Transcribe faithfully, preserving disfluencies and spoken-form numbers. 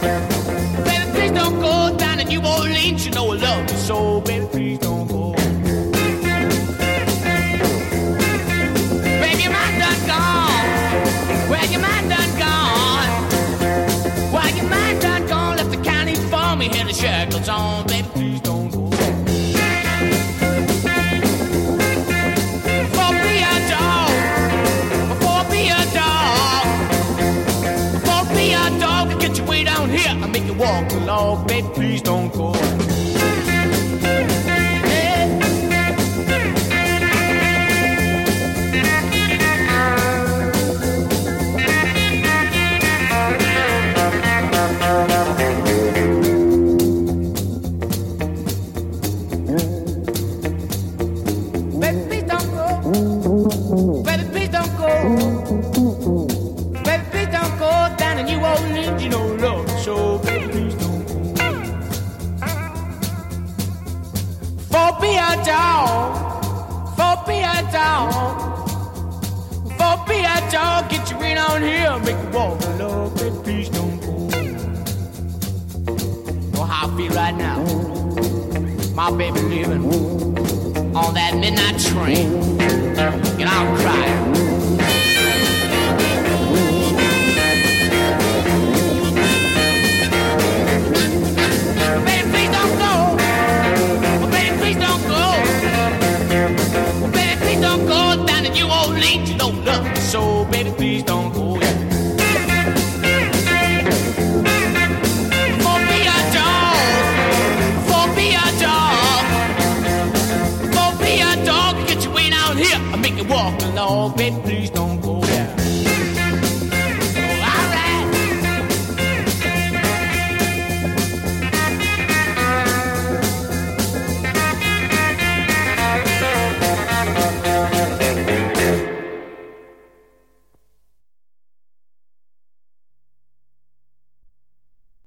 Baby, please don't go down to New Orleans. You know I love you so, baby, please don't go. Baby, your mind done gone. Well, your mind done gone. Well, your mind done gone. Left the county for me, here the shackles on. Baby, please don't go. For be a dog. For be a dog. For be a dog. I get you way down here. I make you walk along. Baby, please don't go. Dog, get you in on here, make you walk along, baby, please don't go. Know how I feel right now. My baby living on that midnight train, and I'm crying. Baby, please don't go. Oh, baby, please don't go. Oh, baby, please don't go down to New Orleans. You don't love me so, baby, please don't go. Yeah. For be a dog, for be a dog, for be a dog, get you way down here. I make you walk along, baby, please don't go.